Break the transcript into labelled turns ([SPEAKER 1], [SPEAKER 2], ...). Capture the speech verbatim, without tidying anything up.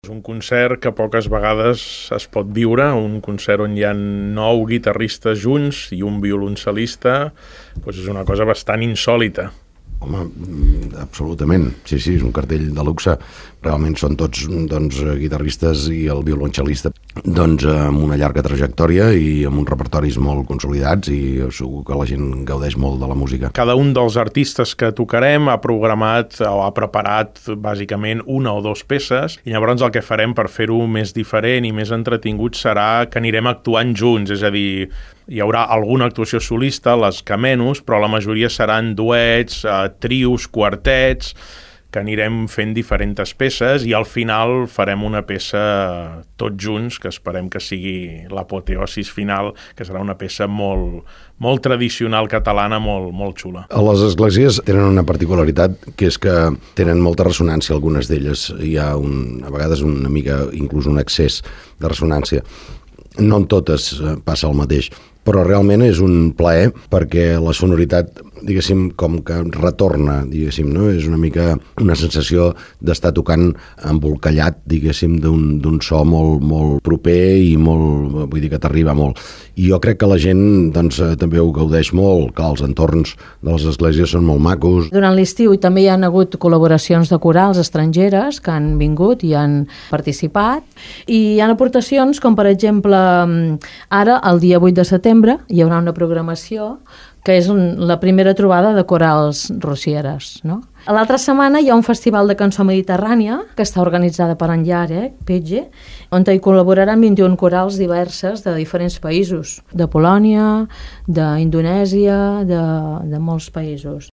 [SPEAKER 1] És un concert que poques vegades es pot viure, un concert on hi ha nou guitarristes junts i un violoncel·lista, doncs és una cosa bastant insòlita.
[SPEAKER 2] Home, absolutament. Sí, sí, és un cartell de luxe. Realment són tots doncs, guitarristes i el violoncel·lista doncs, amb una llarga trajectòria i amb uns repertoris molt consolidats i segur que la gent gaudeix molt de la música.
[SPEAKER 1] Cada un dels artistes que tocarem ha programat o ha preparat bàsicament una o dues peces i llavors el que farem per fer-ho més diferent i més entretingut serà que anirem actuant junts, és a dir, hi haurà alguna actuació solista, les que menys, però la majoria seran duets, eh, trios, quartets, que anirem fent diferents peces i al final farem una peça tots junts, que esperem que sigui l'apoteosis final, que serà una peça molt, molt tradicional catalana, molt, molt xula.
[SPEAKER 2] A les esglésies tenen una particularitat, que és que tenen molta ressonància, algunes d'elles. Hi ha un, a vegades una mica, inclús un excés de ressonància. No en totes passa el mateix, però realment és un plaer perquè la sonoritat, diguéssim, com que retorna, diguéssim, no? És una mica una sensació d'estar tocant embolcallat, diguéssim, d'un, d'un so molt, molt proper i molt, vull dir que t'arriba molt. I jo crec que la gent doncs, també ho gaudeix molt, que els entorns de les esglésies són molt macos.
[SPEAKER 3] Durant l'estiu també hi ha hagut col·laboracions de corals estrangeres que han vingut i han participat i hi ha aportacions com per exemple ara el dia vuit de setembre hi haurà una programació que és un, la primera trobada de corals rocieres, no? A l'altra setmana hi ha un festival de cançó mediterrània que està organitzada per en Jarek Petge, on hi col·laboraran vint-i-un corals diverses de diferents països, de Polònia, d'Indonèsia, de, de molts països.